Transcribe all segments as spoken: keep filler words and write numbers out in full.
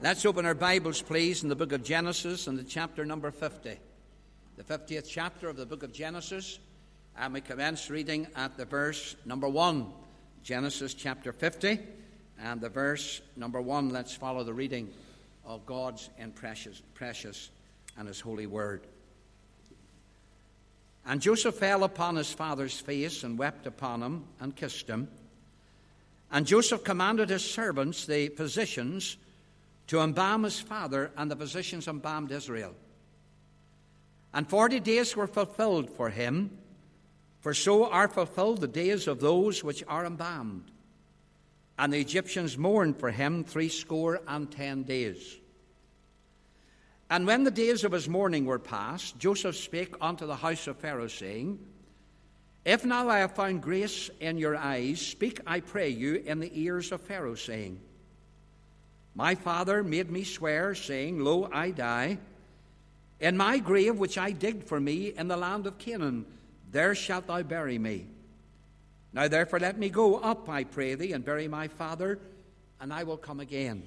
Let's open our Bibles, please, in the book of Genesis and the chapter number fifty. The fiftieth chapter of the book of Genesis. And we commence reading at the verse number one. Genesis chapter fifty and the verse number one. Let's follow the reading of God's in precious, precious and his holy word. And Joseph fell upon his father's face and wept upon him and kissed him. And Joseph commanded his servants, the physicians, to embalm his father, and the physicians embalmed Israel. And forty days were fulfilled for him, for so are fulfilled the days of those which are embalmed. And the Egyptians mourned for him threescore and ten days. And when the days of his mourning were past, Joseph spake unto the house of Pharaoh, saying, If now I have found grace in your eyes, speak, I pray you, in the ears of Pharaoh, saying, My father made me swear, saying, Lo, I die. In my grave which I digged for me in the land of Canaan, there shalt thou bury me. Now therefore let me go up, I pray thee, and bury my father, and I will come again.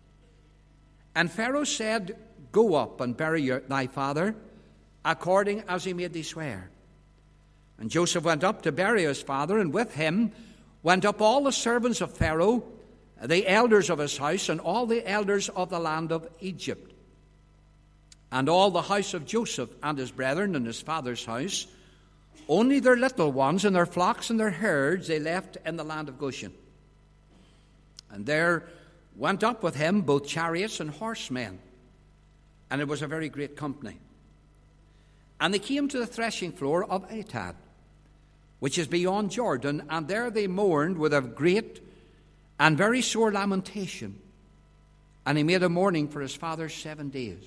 And Pharaoh said, Go up and bury your, thy father, according as he made thee swear. And Joseph went up to bury his father, and with him went up all the servants of Pharaoh, the elders of his house, and all the elders of the land of Egypt. And all the house of Joseph and his brethren and his father's house, only their little ones and their flocks and their herds they left in the land of Goshen. And there went up with him both chariots and horsemen, and it was a very great company. And they came to the threshing floor of Atad, which is beyond Jordan, and there they mourned with a great and very sore lamentation. And he made a mourning for his father seven days.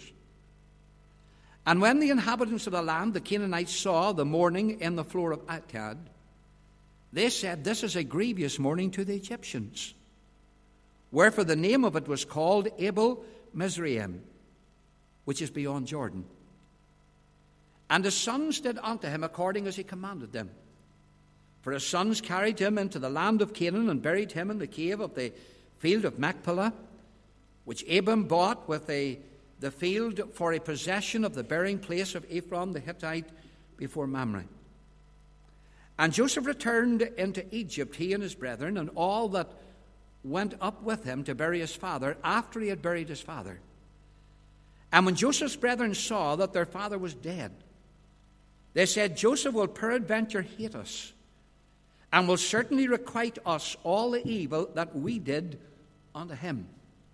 And when the inhabitants of the land, the Canaanites, saw the mourning in the floor of Atad, they said, This is a grievous mourning to the Egyptians. Wherefore the name of it was called Abel Mizraim, which is beyond Jordan. And his sons did unto him according as he commanded them. For his sons carried him into the land of Canaan, and buried him in the cave of the field of Machpelah, which Abram bought with a, the field for a possession of the burying place of Ephron the Hittite before Mamre. And Joseph returned into Egypt, he and his brethren, and all that went up with him to bury his father, after he had buried his father. And when Joseph's brethren saw that their father was dead, they said, Joseph will peradventure hate us, and will certainly requite us all the evil that we did unto him.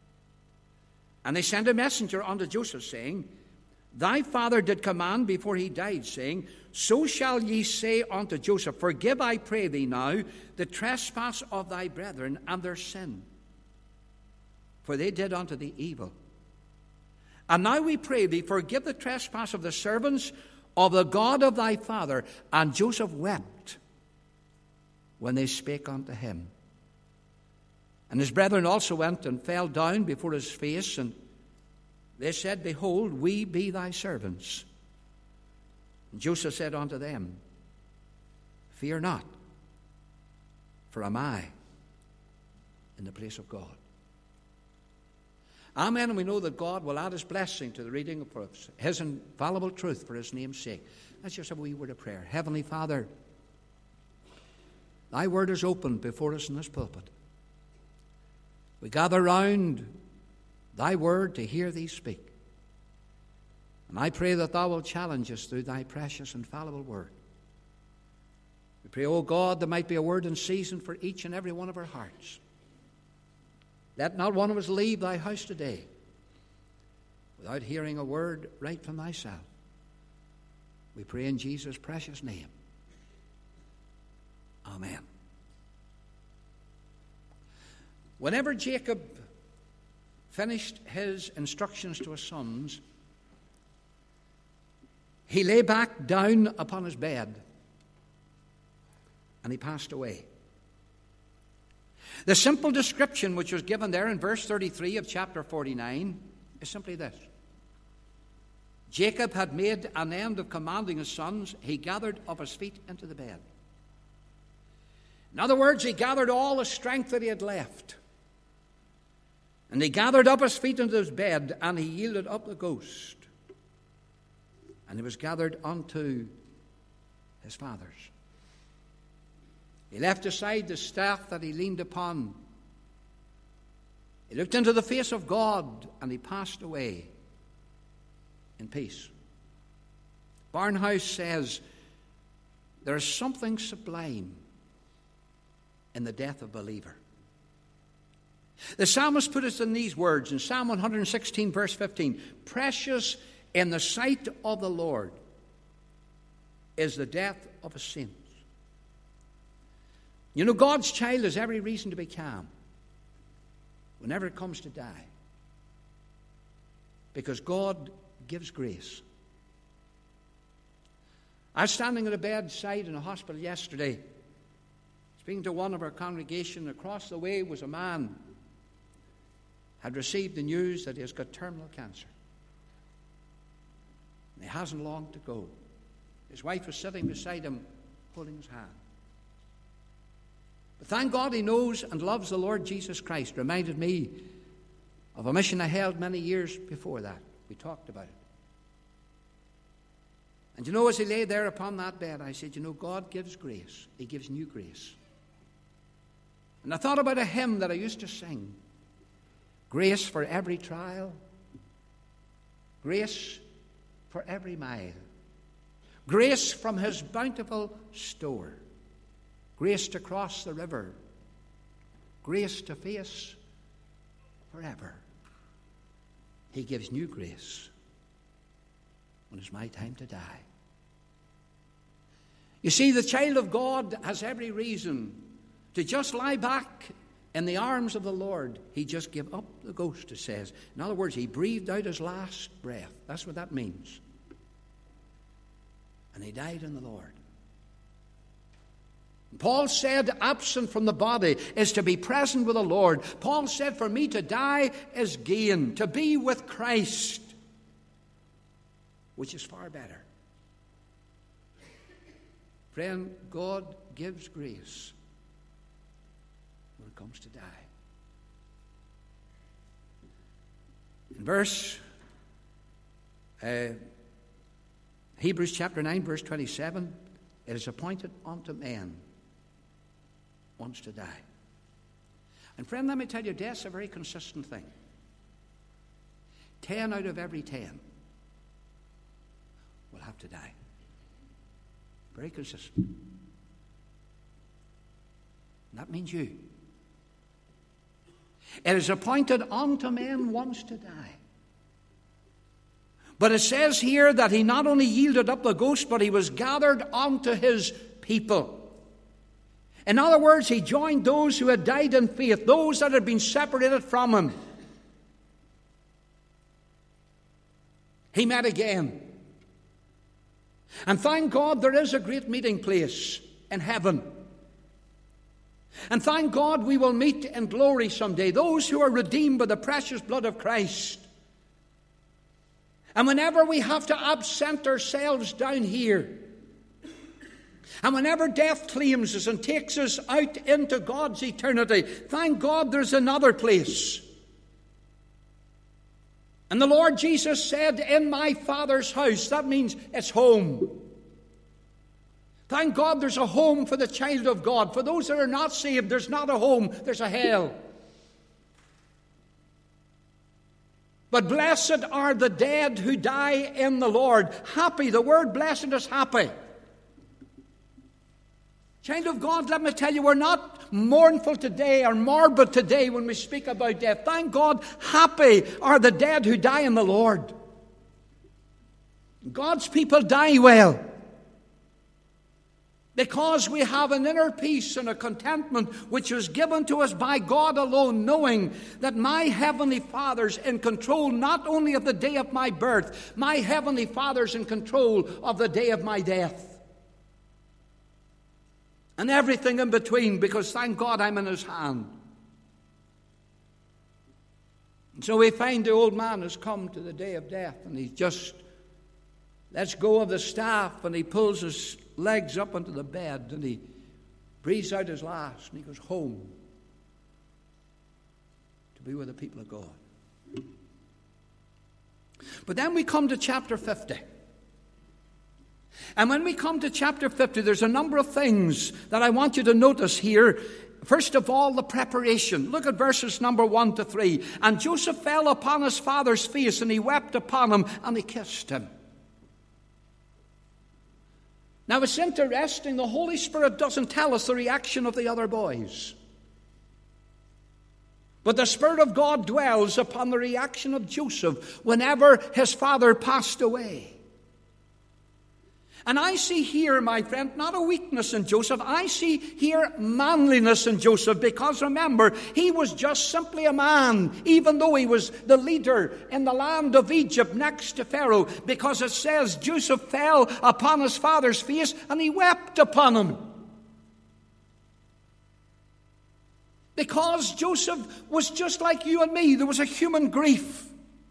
And they sent a messenger unto Joseph, saying, Thy father did command before he died, saying, So shall ye say unto Joseph, Forgive, I pray thee now, the trespass of thy brethren and their sin, for they did unto thee evil. And now we pray thee, forgive the trespass of the servants of the God of thy father. And Joseph wept when they spake unto him. And his brethren also went and fell down before his face, and they said, Behold, we be thy servants. And Joseph said unto them, Fear not, for am I in the place of God. Amen. And we know that God will add his blessing to the reading of his infallible truth for his name's sake. Let's just have a wee word of prayer. Heavenly Father, thy word is opened before us in this pulpit. We gather round thy word to hear thee speak. And I pray that thou wilt challenge us through thy precious infallible word. We pray, O God, there might be a word in season for each and every one of our hearts. Let not one of us leave thy house today without hearing a word right from thyself. We pray in Jesus' precious name. Amen. Whenever Jacob finished his instructions to his sons, he lay back down upon his bed and he passed away. The simple description which was given there in verse thirty-three of chapter forty-nine is simply this. Jacob had made an end of commanding his sons. He gathered up his feet into the bed. In other words, he gathered all the strength that he had left. And he gathered up his feet into his bed, and he yielded up the ghost. And he was gathered unto his fathers. He left aside the staff that he leaned upon. He looked into the face of God, and he passed away in peace. Barnhouse says, there is something sublime in the death of a believer. The psalmist put it in these words in Psalm one sixteen, verse fifteen. Precious in the sight of the Lord is the death of a saint. You know, God's child has every reason to be calm whenever it comes to die, because God gives grace. I was standing at a bedside in a hospital yesterday, speaking to one of our congregation. Across the way was a man had received the news that he has got terminal cancer. And he hasn't long to go. His wife was sitting beside him, holding his hand. But thank God he knows and loves the Lord Jesus Christ. Reminded me of a mission I held many years before that. We talked about it. And you know, as he lay there upon that bed, I said, you know, God gives grace. He gives new grace. And I thought about a hymn that I used to sing. Grace for every trial. Grace for every mile. Grace from his bountiful store. Grace to cross the river. Grace to face forever. He gives new grace when it's my time to die. You see, the child of God has every reason to just lie back in the arms of the Lord. He just gave up the ghost, it says. In other words, he breathed out his last breath. That's what that means. And he died in the Lord. Paul said, absent from the body is to be present with the Lord. Paul said, for me to die is gain, to be with Christ, which is far better. Friend, God gives grace when it comes to die. In verse uh, Hebrews chapter nine, verse twenty-seven, it is appointed unto men once to die. And friend, let me tell you, death's a very consistent thing. Ten out of every ten will have to die. Very consistent. And that means you. It is appointed unto men once to die. But it says here that he not only yielded up the ghost, but he was gathered unto his people. In other words, he joined those who had died in faith, those that had been separated from him. He met again. And thank God there is a great meeting place in heaven. And thank God we will meet in glory someday, those who are redeemed by the precious blood of Christ. And whenever we have to absent ourselves down here, and whenever death claims us and takes us out into God's eternity, thank God there's another place. And the Lord Jesus said, in my Father's house. That means it's home. Thank God there's a home for the child of God. For those that are not saved, there's not a home, there's a hell. But blessed are the dead who die in the Lord. Happy, the word blessed is happy. Child of God, let me tell you, we're not mournful today or morbid today when we speak about death. Thank God, happy are the dead who die in the Lord. God's people die well because we have an inner peace and a contentment which was given to us by God alone, knowing that my Heavenly Father's in control not only of the day of my birth, my Heavenly Father's in control of the day of my death. And everything in between, because thank God I'm in his hand. And so we find the old man has come to the day of death, and he just lets go of the staff, and he pulls his legs up onto the bed, and he breathes out his last, and he goes home to be with the people of God. But then we come to chapter fifty. And when we come to chapter fifty, there's a number of things that I want you to notice here. First of all, the preparation. Look at verses number one to three. And Joseph fell upon his father's face, and he wept upon him, and he kissed him. Now it's interesting, the Holy Spirit doesn't tell us the reaction of the other boys. But the Spirit of God dwells upon the reaction of Joseph whenever his father passed away. And I see here, my friend, not a weakness in Joseph. I see here manliness in Joseph, because remember, he was just simply a man, even though he was the leader in the land of Egypt next to Pharaoh, because it says Joseph fell upon his father's face and he wept upon him. Because Joseph was just like you and me. There was a human grief.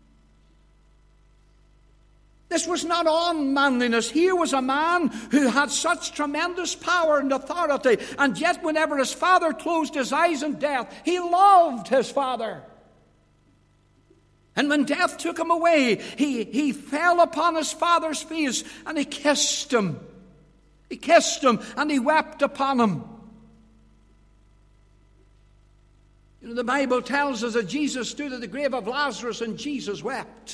This was not unmanliness. Here was a man who had such tremendous power and authority, and yet whenever his father closed his eyes in death, he loved his father. And when death took him away, he, he fell upon his father's face and he kissed him. He kissed him and he wept upon him. You know, the Bible tells us that Jesus stood at the grave of Lazarus and Jesus wept.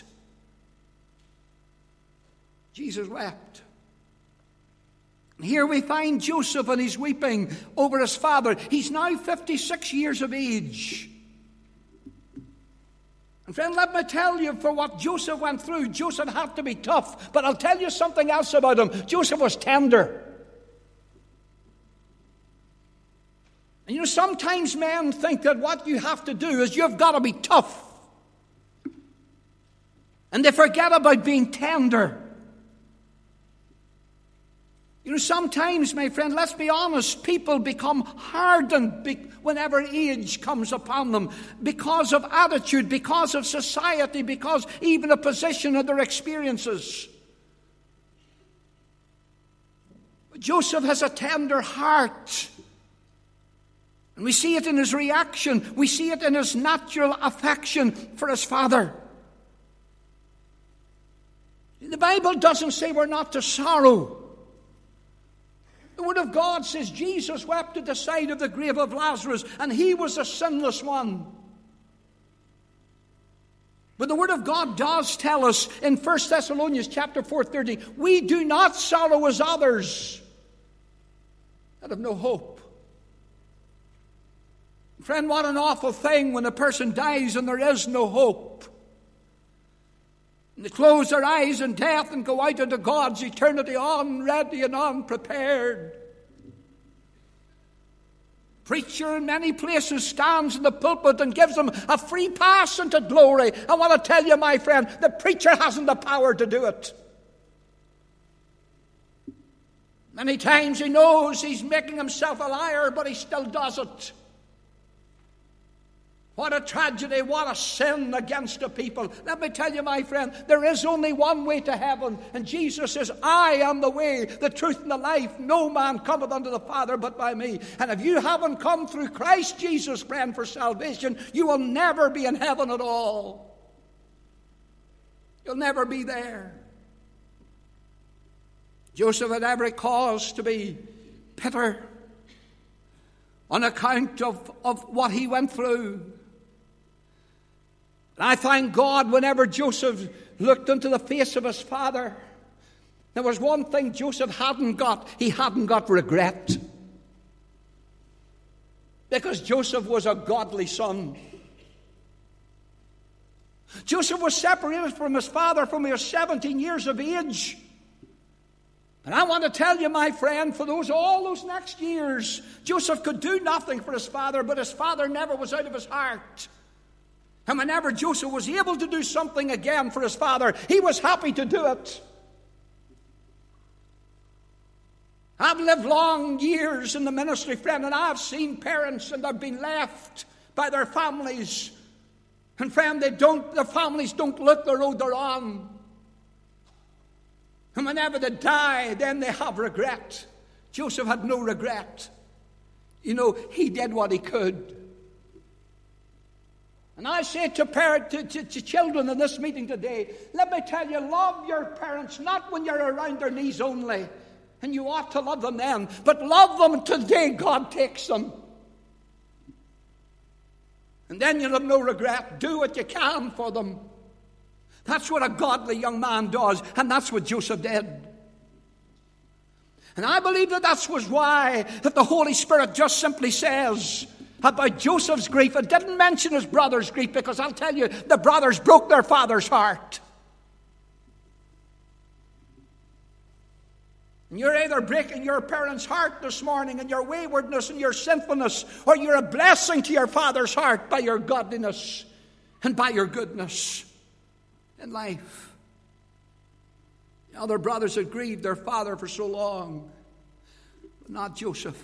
Jesus wept. And here we find Joseph, and he's weeping over his father. He's now fifty-six years of age. And friend, let me tell you, for what Joseph went through, Joseph had to be tough. But I'll tell you something else about him. Joseph was tender. And you know, sometimes men think that what you have to do is you've got to be tough. And they forget about being tender. You know, sometimes, my friend, let's be honest, people become hardened whenever age comes upon them because of attitude, because of society, because even a position of their experiences. Joseph has a tender heart. And we see it in his reaction. We see it in his natural affection for his father. The Bible doesn't say we're not to sorrow. The Word of God says Jesus wept at the side of the grave of Lazarus, and he was a sinless one. But the Word of God does tell us in First Thessalonians chapter four thirty, we do not sorrow as others that have no hope. Friend, what an awful thing when a person dies and there is no hope. And they close their eyes in death and go out into God's eternity unready and unprepared. Preacher in many places stands in the pulpit and gives them a free pass into glory. I want to tell you, my friend, the preacher hasn't the power to do it. Many times he knows he's making himself a liar, but he still does it. What a tragedy, what a sin against the people. Let me tell you, my friend, there is only one way to heaven. And Jesus says, I am the way, the truth, and the life. No man cometh unto the Father but by me. And if you haven't come through Christ Jesus, friend, for salvation, you will never be in heaven at all. You'll never be there. Joseph had every cause to be bitter on account of, of what he went through. And I thank God whenever Joseph looked into the face of his father, there was one thing Joseph hadn't got. He hadn't got regret. Because Joseph was a godly son. Joseph was separated from his father from he was seventeen years of age. And I want to tell you, my friend, for those all those next years, Joseph could do nothing for his father, but his father never was out of his heart. And whenever Joseph was able to do something again for his father, he was happy to do it. I've lived long years in the ministry, friend, and I've seen parents and they've been left by their families. And friend, they don't, their families don't look the road they're on. And whenever they die, then they have regret. Joseph had no regret. You know, he did what he could. And I say to, parent, to, to, to children in this meeting today, let me tell you, love your parents, not when you're around their knees only, and you ought to love them then, but love them today God takes them. And then you'll have no regret. Do what you can for them. That's what a godly young man does, and that's what Joseph did. And I believe that that was why that the Holy Spirit just simply says about Joseph's grief. It didn't mention his brother's grief, because I'll tell you, the brothers broke their father's heart. And you're either breaking your parents' heart this morning in your waywardness and your sinfulness, or you're a blessing to your father's heart by your godliness and by your goodness in life. The other brothers had grieved their father for so long, but not Joseph.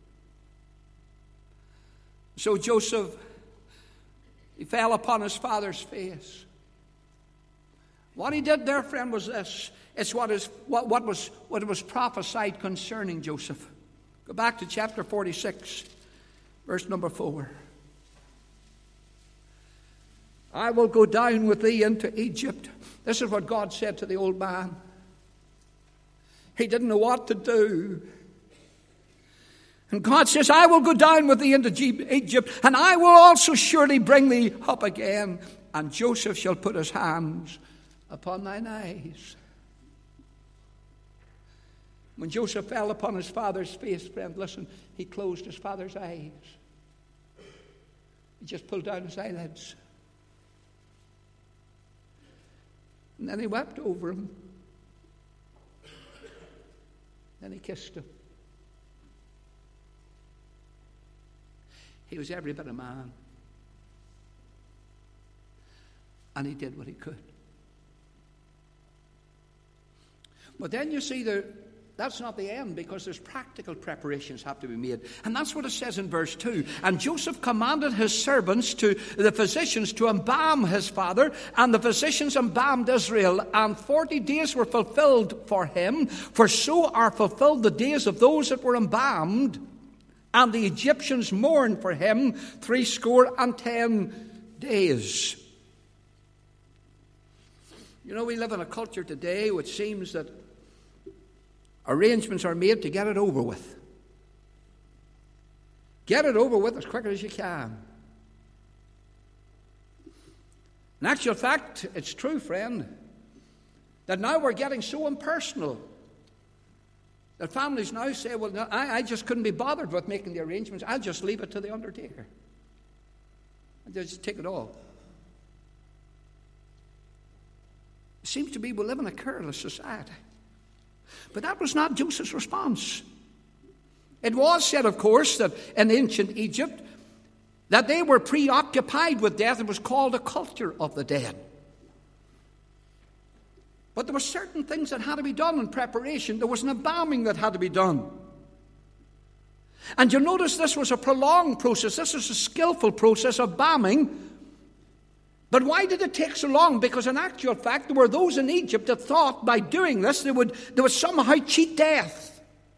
So Joseph, he fell upon his father's face. What he did there, friend, was this. It's what, is, what, what, was, what was prophesied concerning Joseph. Go back to chapter forty-six, verse number four. I will go down with thee into Egypt. This is what God said to the old man. He didn't know what to do. And God says, I will go down with thee into Egypt, and I will also surely bring thee up again. And Joseph shall put his hands upon thine eyes. When Joseph fell upon his father's face, friend, listen, he closed his father's eyes. He just pulled down his eyelids. And then he wept over him. Then he kissed him. He was every bit a man. And he did what he could. But then you see, the, that's not the end, because there's practical preparations have to be made. And that's what it says in verse two. And Joseph commanded his servants, to the physicians, to embalm his father. And the physicians embalmed Israel. And forty days were fulfilled for him. For so are fulfilled the days of those that were embalmed. And the Egyptians mourned for him threescore and ten days. You know, we live in a culture today which seems that arrangements are made to get it over with. Get it over with as quickly as you can. In actual fact, it's true, friend, that now we're getting so impersonal that families now say, well, no, I, I just couldn't be bothered with making the arrangements. I'll just leave it to the undertaker. And they'll just take it all. It seems to be we live in a careless society. But that was not Joseph's response. It was said, of course, that in ancient Egypt, that they were preoccupied with death. It was called a culture of the dead. But there were certain things that had to be done in preparation. There was an embalming that had to be done. And you'll notice this was a prolonged process. This was a skillful process of embalming. But why did it take so long? Because in actual fact, there were those in Egypt that thought by doing this, they would, they would somehow cheat death.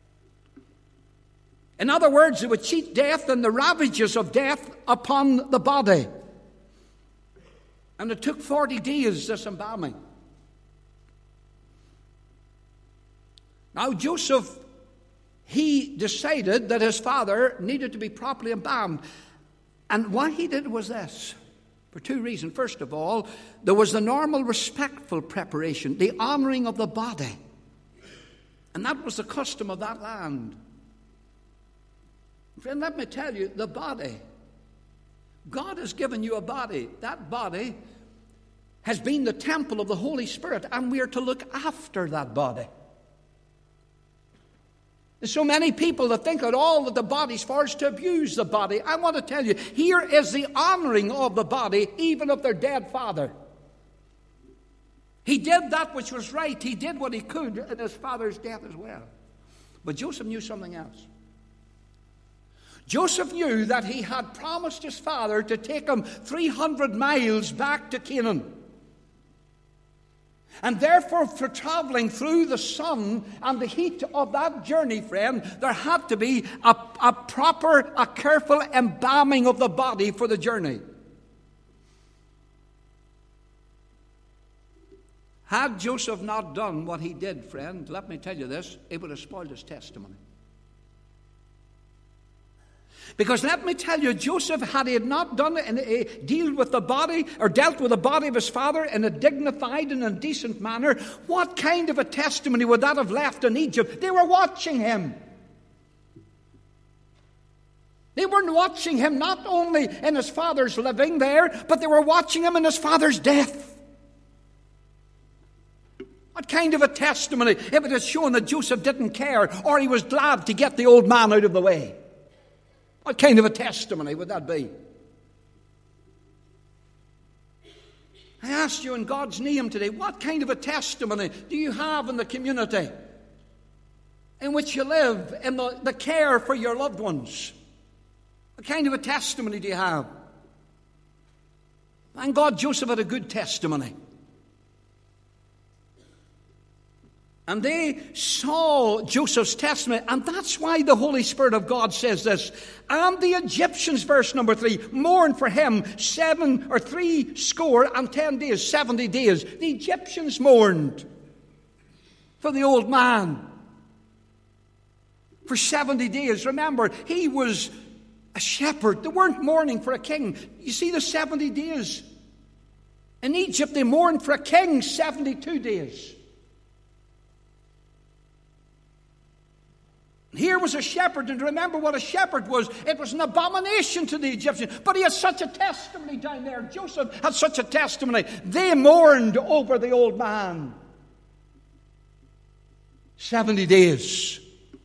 In other words, they would cheat death and the ravages of death upon the body. And it took forty days, this embalming. Now, Joseph, he decided that his father needed to be properly embalmed. And what he did was this, for two reasons. First of all, there was the normal respectful preparation, the honoring of the body. And that was the custom of that land. Friend, let me tell you, the body, God has given you a body. That body has been the temple of the Holy Spirit, and we are to look after that body. There's so many people that think that all that the body's for is to abuse the body. I want to tell you, here is the honoring of the body, even of their dead father. He did that which was right. He did what he could in his father's death as well. But Joseph knew something else. Joseph knew that he had promised his father to take him three hundred miles back to Canaan. And therefore, for traveling through the sun and the heat of that journey, friend, there had to be a, a proper, a careful embalming of the body for the journey. Had Joseph not done what he did, friend, let me tell you this, it would have spoiled his testimony. Because let me tell you, Joseph, had he not done it, and uh, dealt with the body, or dealt with the body of his father in a dignified and a decent manner, what kind of a testimony would that have left in Egypt? They were watching him. They weren't watching him not only in his father's living there, but they were watching him in his father's death. What kind of a testimony if it had shown that Joseph didn't care, or he was glad to get the old man out of the way? What kind of a testimony would that be? I ask you in God's name today, what kind of a testimony do you have in the community in which you live, in the, the care for your loved ones? What kind of a testimony do you have? Thank God Joseph had a good testimony. And they saw Joseph's testimony, and that's why the Holy Spirit of God says this. And the Egyptians, verse number three, mourned for him seven or three score and ten days, seventy days. The Egyptians mourned for the old man for seventy days. Remember, he was a shepherd. They weren't mourning for a king. You see the seventy days. In Egypt, they mourned for a king seventy-two days. Here was a shepherd, and remember what a shepherd was. It was an abomination to the Egyptians. But he had such a testimony down there. Joseph had such a testimony. They mourned over the old man. Seventy days.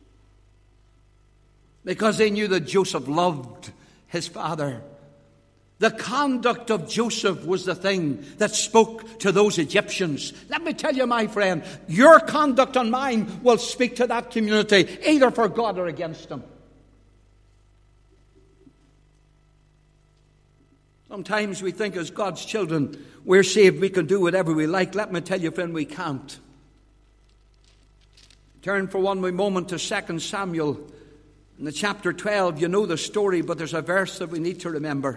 Because they knew that Joseph loved his father. The conduct of Joseph was the thing that spoke to those Egyptians. Let me tell you, my friend, your conduct and mine will speak to that community, either for God or against them. Sometimes we think as God's children, we're saved, we can do whatever we like. Let me tell you, friend, we can't. Turn for one moment to Second Samuel. In the chapter twelve, you know the story, but there's a verse that we need to remember.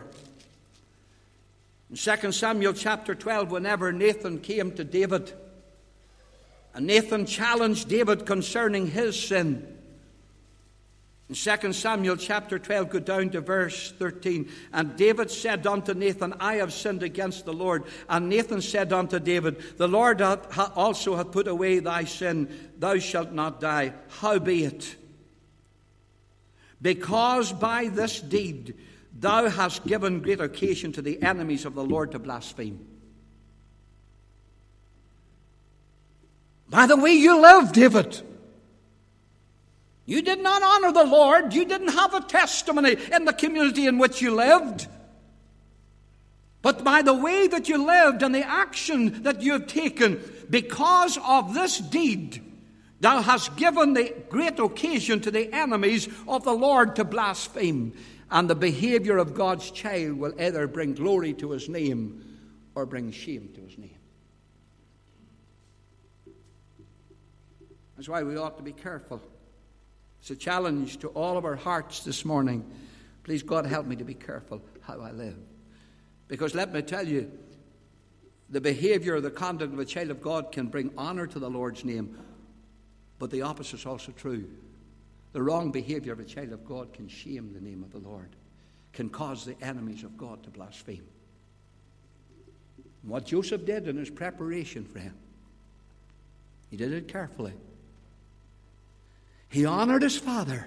In Second Samuel chapter twelve, whenever Nathan came to David, and Nathan challenged David concerning his sin. In Second Samuel chapter twelve, go down to verse thirteen. And David said unto Nathan, I have sinned against the Lord. And Nathan said unto David, the Lord hath also hath put away thy sin. Thou shalt not die. Howbeit, because by this deed thou hast given great occasion to the enemies of the Lord to blaspheme. By the way you live, David, you did not honor the Lord. You didn't have a testimony in the community in which you lived. But by the way that you lived and the action that you have taken, because of this deed, thou hast given the great occasion to the enemies of the Lord to blaspheme. And the behavior of God's child will either bring glory to his name or bring shame to his name. That's why we ought to be careful. It's a challenge to all of our hearts this morning. Please, God, help me to be careful how I live. Because let me tell you, the behavior or the conduct of a child of God can bring honor to the Lord's name, but the opposite is also true. The wrong behavior of a child of God can shame the name of the Lord, can cause the enemies of God to blaspheme. And what Joseph did in his preparation, friend, he did it carefully. He honored his father,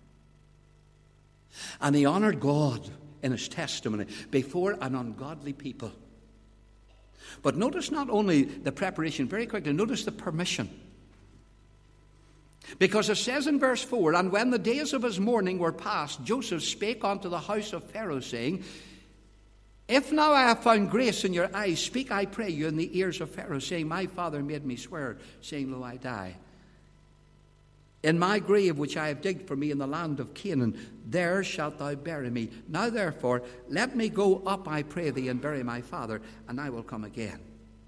and he honored God in his testimony before an ungodly people. But notice not only the preparation, very quickly, notice the permission. Because it says in verse four, and when the days of his mourning were past, Joseph spake unto the house of Pharaoh, saying, if now I have found grace in your eyes, speak, I pray you, in the ears of Pharaoh, saying, my father made me swear, saying, lo, I die. In my grave which I have digged for me in the land of Canaan, there shalt thou bury me. Now therefore, let me go up, I pray thee, and bury my father, and I will come again.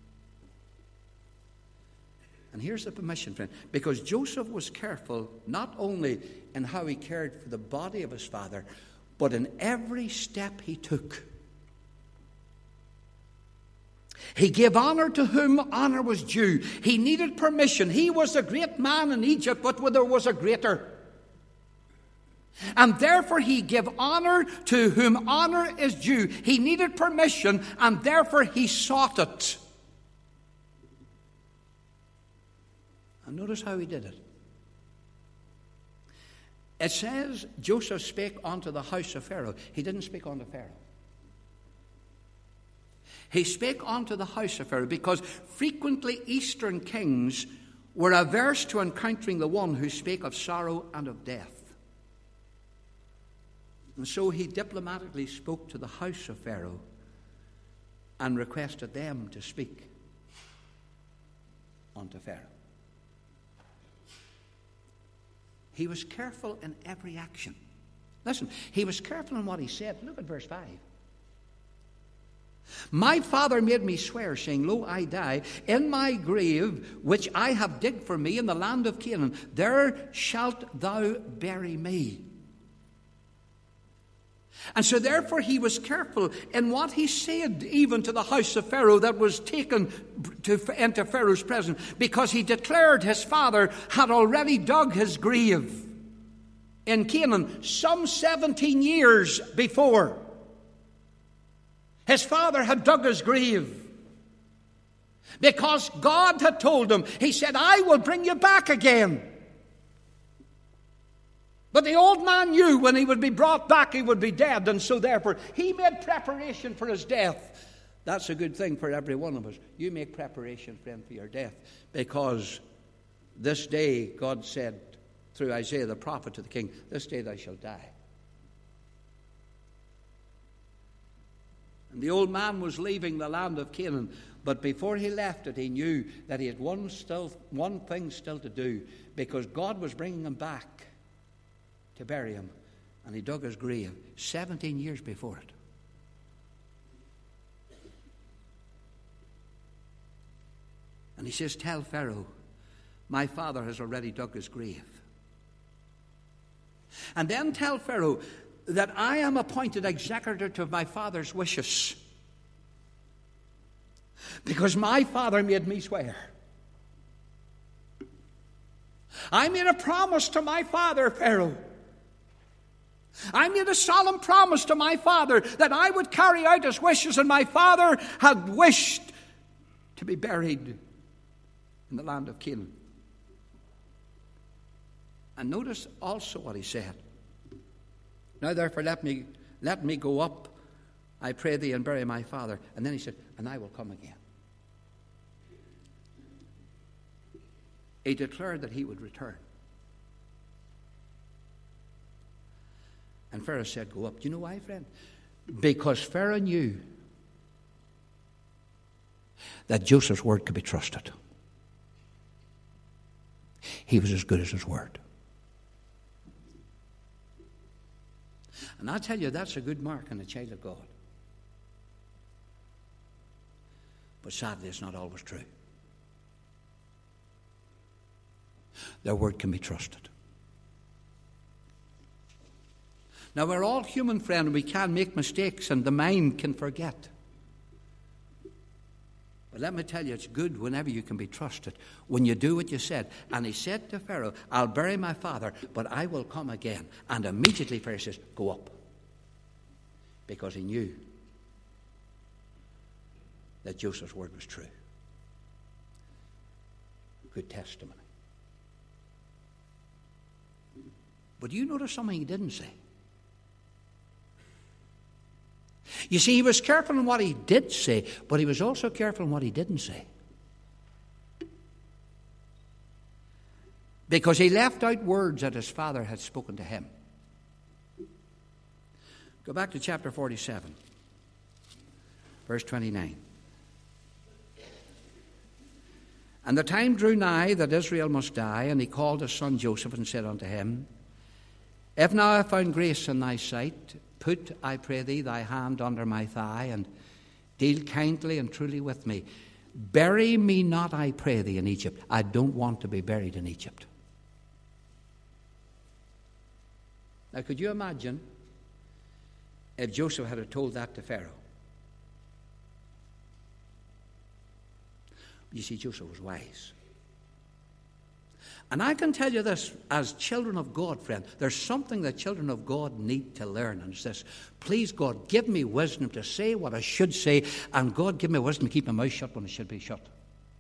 And here's the permission, friend. Because Joseph was careful not only in how he cared for the body of his father, but in every step he took. He gave honor to whom honor was due. He needed permission. He was a great man in Egypt, but there was a greater. And therefore he gave honor to whom honor is due. He needed permission, and therefore he sought it. And notice how he did it. It says Joseph spake unto the house of Pharaoh. He didn't speak unto Pharaoh. He spake unto the house of Pharaoh, because frequently Eastern kings were averse to encountering the one who spake of sorrow and of death. And so he diplomatically spoke to the house of Pharaoh and requested them to speak unto Pharaoh. He was careful in every action. Listen, he was careful in what he said. Look at verse five. My father made me swear, saying, Lo, I die in my grave, which I have digged for me in the land of Canaan. There shalt thou bury me. And so therefore he was careful in what he said, even to the house of Pharaoh that was taken to enter Pharaoh's presence, because he declared his father had already dug his grave in Canaan some seventeen years before. His father had dug his grave because God had told him. He said, I will bring you back again. But the old man knew when he would be brought back, he would be dead. And so therefore, he made preparation for his death. That's a good thing for every one of us. You make preparation, friend, for your death. Because this day, God said through Isaiah the prophet to the king, this day thou shalt die. And the old man was leaving the land of Canaan. But before he left it, he knew that he had one, still, one thing still to do. Because God was bringing him back to bury him. And he dug his grave seventeen years before it. And he says, tell Pharaoh, my father has already dug his grave. And then tell Pharaoh that I am appointed executor to my father's wishes. Because my father made me swear. I made a promise to my father, Pharaoh. I made a solemn promise to my father that I would carry out his wishes, and my father had wished to be buried in the land of Canaan. And notice also what he said. Now therefore let me let me go up, I pray thee, and bury my father. And then he said, and I will come again. He declared that he would return. And Pharaoh said, go up. Do you know why, friend? Because Pharaoh knew that Joseph's word could be trusted. He was as good as his word. And I tell you, that's a good mark on a child of God. But sadly, it's not always true. Their word can be trusted. Now, we're all human, friend, and we can make mistakes, and the mind can forget. But let me tell you, it's good whenever you can be trusted, when you do what you said. And he said to Pharaoh, I'll bury my father, but I will come again. And immediately Pharaoh says, go up. Because he knew that Joseph's word was true. Good testimony. But you notice something he didn't say. You see, he was careful in what he did say, but he was also careful in what he didn't say. Because he left out words that his father had spoken to him. Go back to chapter forty-seven, verse twenty-nine. And the time drew nigh that Israel must die, and he called his son Joseph and said unto him, if now I found grace in thy sight, put, I pray thee, thy hand under my thigh, and deal kindly and truly with me. Bury me not, I pray thee, in Egypt. I don't want to be buried in Egypt. Now, could you imagine if Joseph had told that to Pharaoh? You see, Joseph was wise. And I can tell you this, as children of God, friend, there's something that children of God need to learn, and it's this: please, God, give me wisdom to say what I should say, and God, give me wisdom to keep my mouth shut when it should be shut.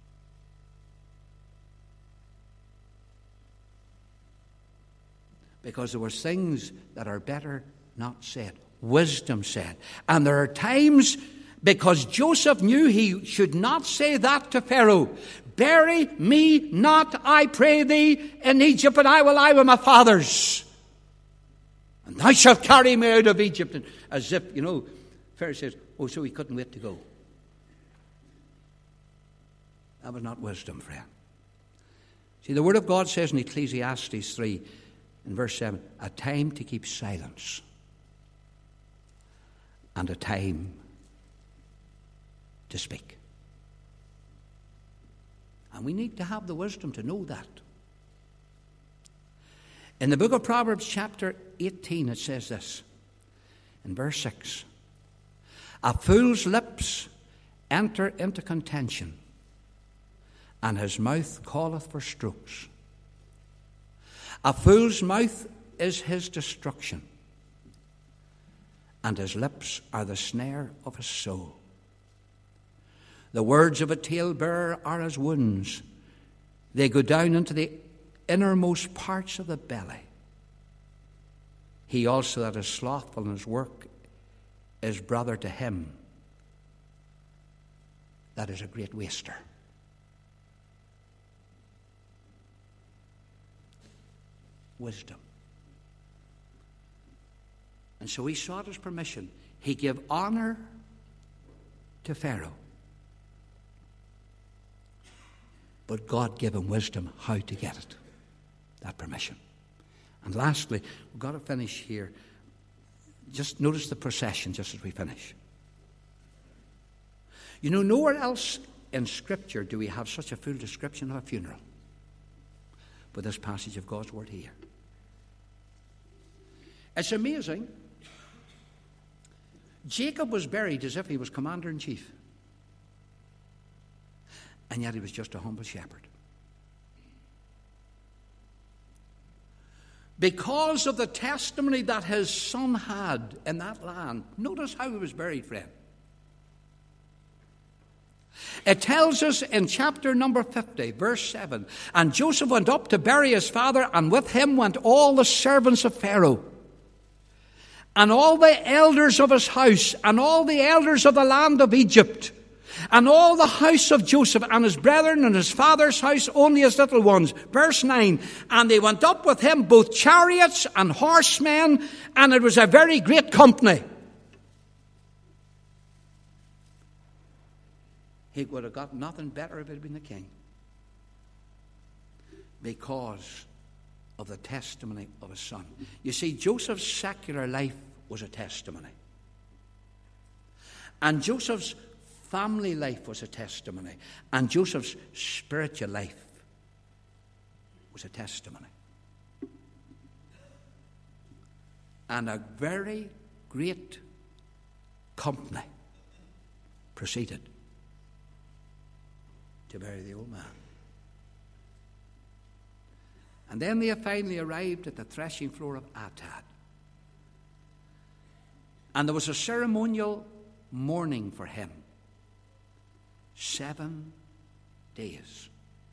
Because there were things that are better not said. Wisdom said. And there are times, because Joseph knew he should not say that to Pharaoh: bury me not, I pray thee, in Egypt, and I will lie with my fathers. And thou shalt carry me out of Egypt. And as if, you know, Pharaoh says, oh, so he couldn't wait to go. That was not wisdom, friend. See, the Word of God says in Ecclesiastes three, in verse seven, a time to keep silence and a time to speak. And we need to have the wisdom to know that. In the book of Proverbs, chapter eighteen, it says this, in verse six: a fool's lips enter into contention, and his mouth calleth for strokes. A fool's mouth is his destruction, and his lips are the snare of his soul. The words of a talebearer are as wounds. They go down into the innermost parts of the belly. He also that is slothful in his work is brother to him that is a great waster. Wisdom. And so he sought his permission. He gave honor to Pharaoh. But God gave him wisdom how to get it, that permission. And lastly, we've got to finish here. Just notice the procession just as we finish. You know, nowhere else in Scripture do we have such a full description of a funeral but this passage of God's Word here. It's amazing. Jacob was buried as if he was commander-in-chief. And yet he was just a humble shepherd. Because of the testimony that his son had in that land. Notice how he was buried, friend. It tells us in chapter number fifty, verse seven, and Joseph went up to bury his father, and with him went all the servants of Pharaoh, and all the elders of his house, and all the elders of the land of Egypt, and all the house of Joseph, and his brethren, and his father's house, only his little ones. Verse nine, and they went up with him both chariots and horsemen, and it was a very great company. He would have got nothing better if it had been the king, because of the testimony of his son. You see, Joseph's secular life was a testimony. And Joseph's family life was a testimony. And Joseph's spiritual life was a testimony. And a very great company proceeded to bury the old man. And then they finally arrived at the threshing floor of Atad. And there was a ceremonial mourning for him. Seven days.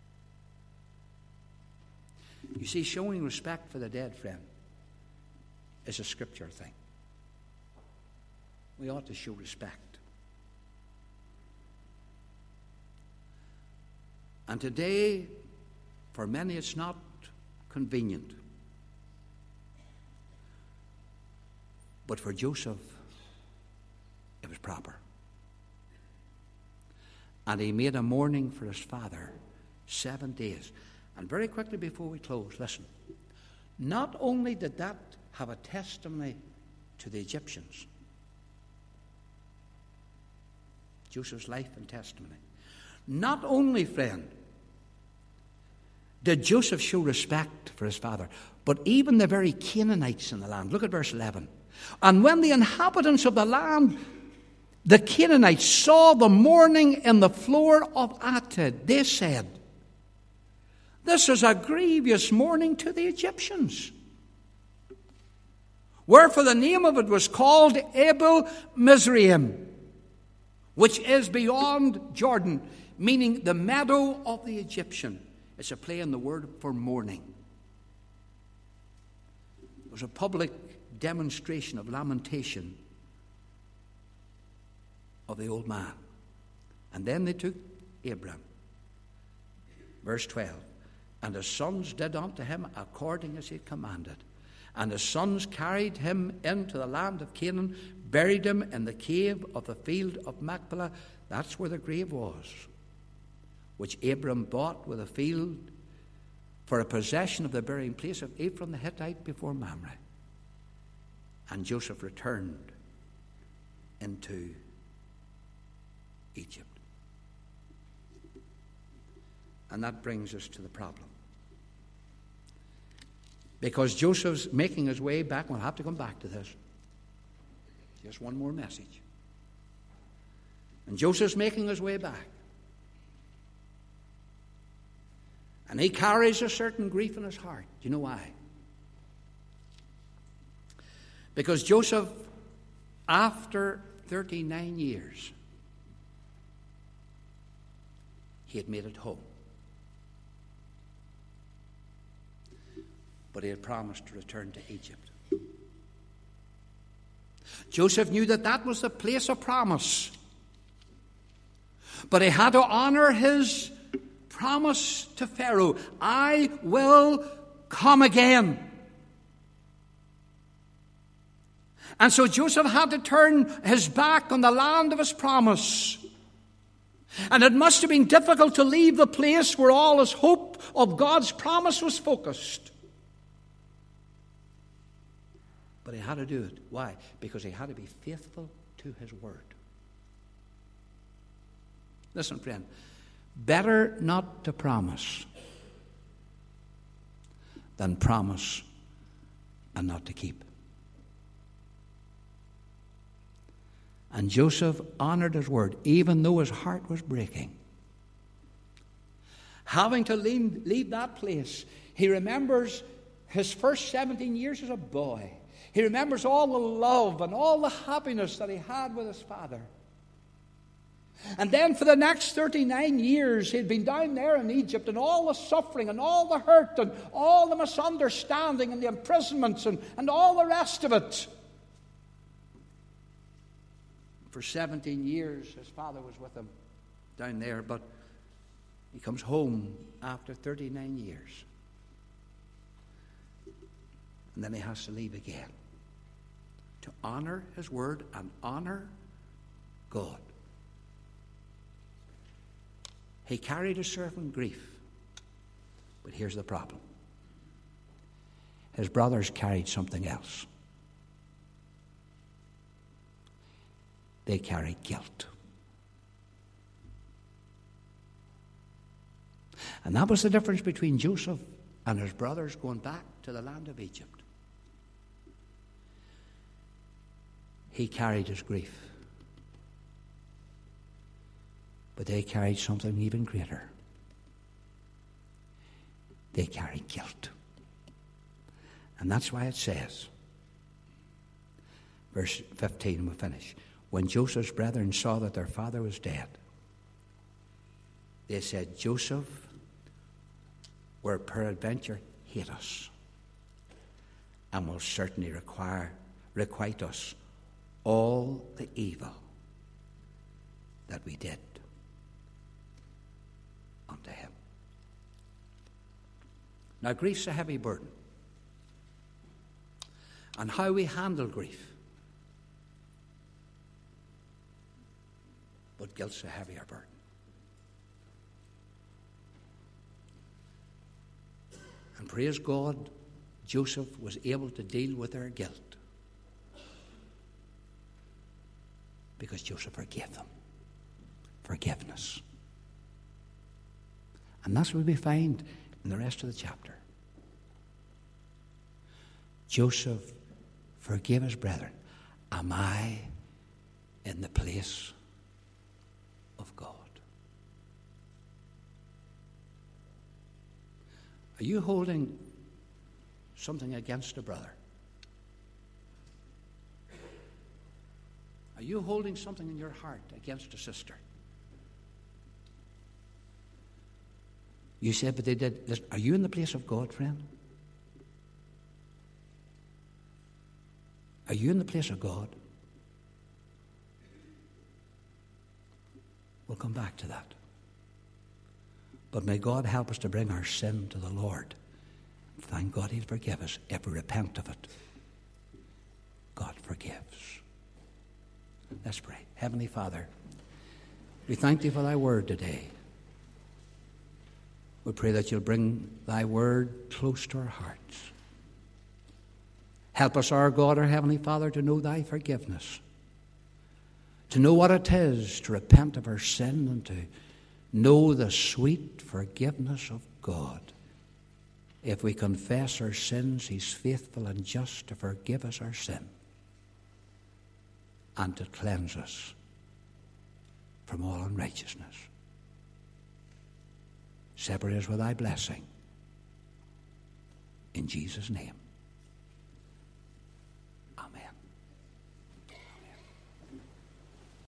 You see, showing respect for the dead, friend, is a scripture thing. We ought to show respect. And today, for many, it's not convenient. But for Joseph, it was proper. And he made a mourning for his father seven days. And very quickly before we close, listen. Not only did that have a testimony to the Egyptians, Joseph's life and testimony. Not only, friend, did Joseph show respect for his father, but even the very Canaanites in the land. Look at verse eleven. And when the inhabitants of the land the Canaanites saw the mourning in the floor of Atad, they said, "This is a grievous mourning to the Egyptians." Wherefore the name of it was called Abel Mizraim, which is beyond Jordan, meaning the meadow of the Egyptian. It's a play on the word for mourning. It was a public demonstration of lamentation of the old man. And then they took Abram. Verse twelve. And his sons did unto him according as he had commanded. And his sons carried him into the land of Canaan, buried him in the cave of the field of Machpelah. That's where the grave was, which Abram bought with a field for a possession of the burying place of Ephron the Hittite before Mamre. And Joseph returned into Egypt. And that brings us to the problem. Because Joseph's making his way back, we'll have to come back to this. Just one more message. And Joseph's making his way back. And he carries a certain grief in his heart. Do you know why? Because Joseph, after thirty-nine years, he had made it home. But he had promised to return to Egypt. Joseph knew that that was the place of promise. But he had to honor his promise to Pharaoh. I will come again. And so Joseph had to turn his back on the land of his promise. And it must have been difficult to leave the place where all his hope of God's promise was focused. But he had to do it. Why? Because he had to be faithful to his word. Listen, friend. Better not to promise than promise and not to keep. And Joseph honored his word, even though his heart was breaking. Having to leave, leave that place, he remembers his first seventeen years as a boy. He remembers all the love and all the happiness that he had with his father. And then for the next thirty-nine years, he'd been down there in Egypt, and all the suffering and all the hurt and all the misunderstanding and the imprisonments and, and all the rest of it. For seventeen years, his father was with him down there, but he comes home after thirty-nine years. And then he has to leave again to honor his word and honor God. He carried a certain grief. But here's the problem. His brothers carried something else. They carried guilt. And that was the difference between Joseph and his brothers going back to the land of Egypt. He carried his grief. But they carried something even greater. They carried guilt. And that's why it says, verse fifteen, and we'll finish. When Joseph's brethren saw that their father was dead, they said, Joseph will peradventure hate us, and will certainly require requite us all the evil that we did unto him. Now, grief's a heavy burden. And how we handle grief. But guilt's a heavier burden. And praise God, Joseph was able to deal with their guilt. Because Joseph forgave them. Forgiveness. And that's what we find in the rest of the chapter. Joseph forgave his brethren. Am I in the place of God? Are you holding something against a brother? Are you holding something in your heart against a sister? You said, but they did this. Are you in the place of God, friend? Are you in the place of God? We'll come back to that. But may God help us to bring our sin to the Lord. Thank God He'll forgive us if we repent of it. God forgives. Let's pray. Heavenly Father, we thank Thee for Thy word today. We pray that You'll bring Thy word close to our hearts. Help us, our God, our Heavenly Father, to know Thy forgiveness, to know what it is to repent of our sin and to know the sweet forgiveness of God. If we confess our sins, He's faithful and just to forgive us our sin and to cleanse us from all unrighteousness. Separate us with Thy blessing. In Jesus' name.